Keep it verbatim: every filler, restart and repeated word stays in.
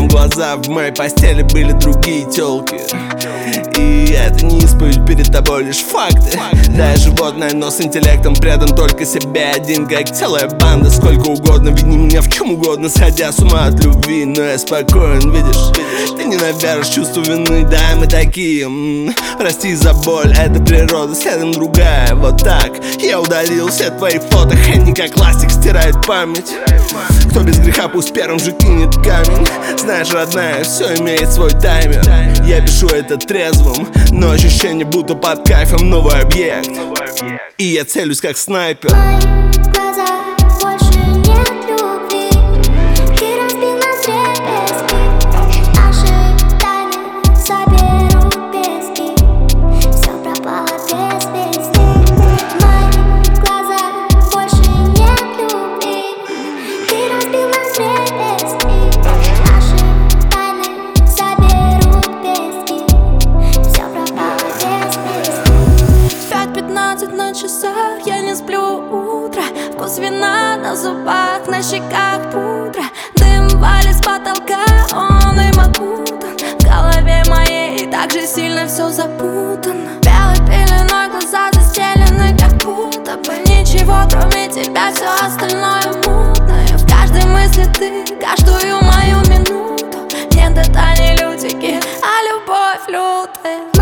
закроем глаза, в моей постели были другие тёлки. И это не исповедь перед тобой, лишь факты. Да, я животное, но с интеллектом предан только себе один, как целая банда. Сколько угодно, вини меня в чем угодно, сходя с ума от любви. Но я спокоен, видишь, ты не наверишь чувство вины. Да, мы такие, м-м, прости за боль, это природа, следом другая. Вот так я удалил все твои фото, они как ластик стирает память. Кто без греха, пусть первым же кинет камень. Знаешь, родная, все имеет свой таймер. Я пишу это трезвым, но ощущение будто под кайфом. Новый объект, и я целюсь как снайпер. На часах я не сплю утро, вкус вина на зубах, на щеках пудра. Дым валит с потолка, он им окутан. В голове моей так же сильно все запутано. Белой пеленой глаза застелены, как будто бы ничего кроме тебя, все остальное мутное. В каждой мысли ты, каждую мою минуту. Нет, это не лютики, а любовь лютая.